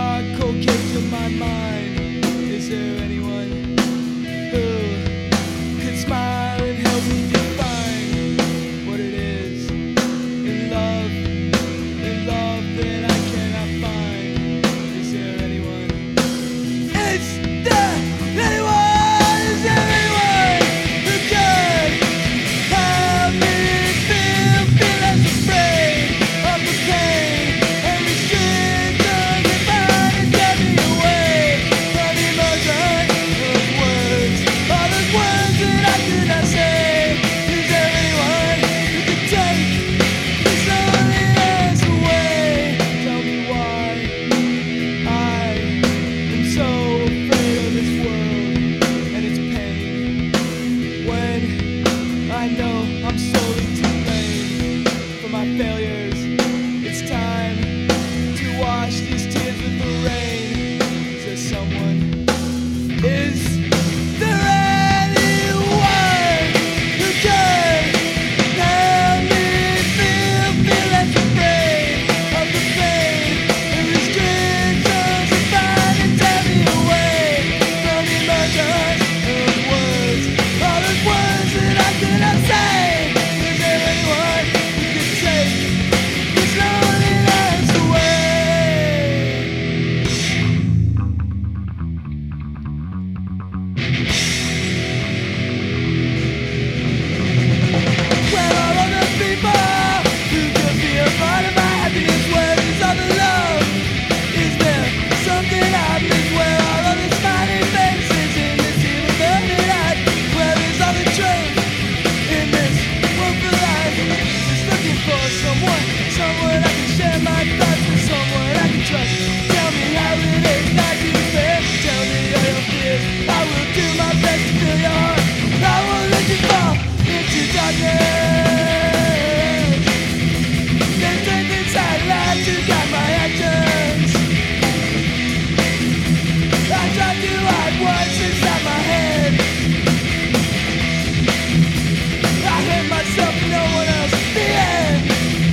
cold case of my mind. Is there anyone who could smile and help me define what it is in love that I cannot find? Is there anyone? Is there anyone? Is there anyone who could help me feel less afraid of the pain and restrictions that bind and get me away from emotion? Those words, all those words that I could not say. Is there anyone who could take this loneliness away? Tell me why I am so afraid of this world and its pain, when I know I'm solely to blame for my failures. It's time to wash these tears with the rain. Is there someone? Is there anyone who could help me feel less afraid of the pain and restrictions that bind and tear me away from emotions? Those words, all those words that I cannot say. Is there anyone who could take this loneliness away? Where are all the people who could be a part of my happiness? Where is all the love? Is there something I miss? Where are all the smiling faces in this evil burning light? Where is all the truth in this world for life? Just looking for someone I can share my thoughts with, someone I can trust. Tell me how it is not to be fair. Tell me all your fears. I will do my best to fill your heart. I won't let you fall into darkness. There's strength inside life to guide my actions. I try to hide what's inside my head. I hate myself and no one else. The end.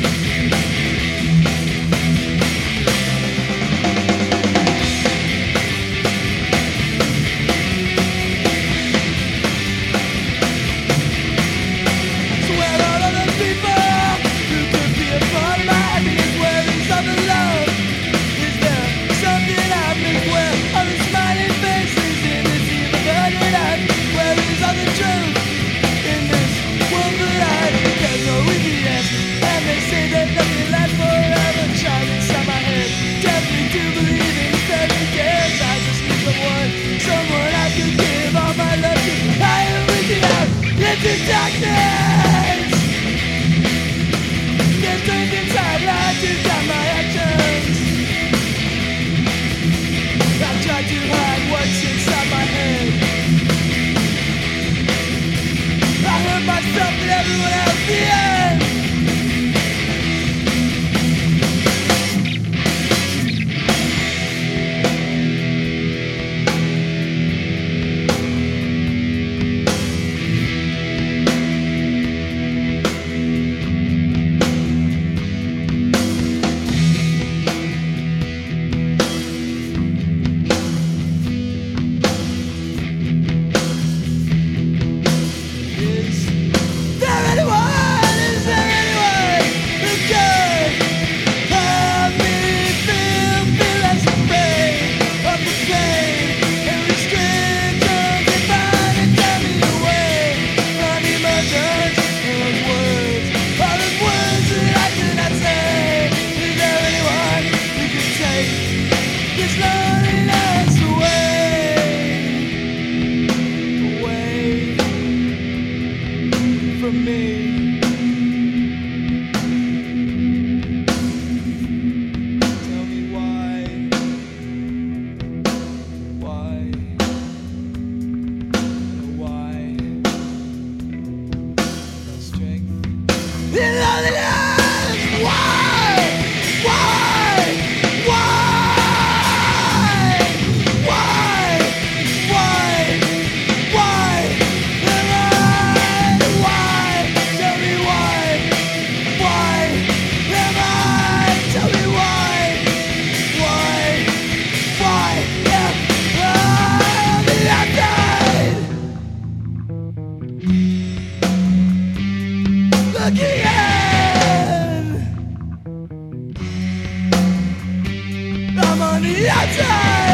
So where are all those people who could be a part of my happiness? Where is all the love? Is there something I miss? Where are the smiling faces in this evil burning night? Where is all the truth in this world that I? There's no easy answer, and they say that nothing lasts forever. Child inside my head tells me to believe in fairy tales. I just need someone I could give all my love to. I am reaching out into darkness. There's strength inside life to guide my actions. I try to hide what's inside my head. I hurt myself and everyone else. The end. Why? on the outside.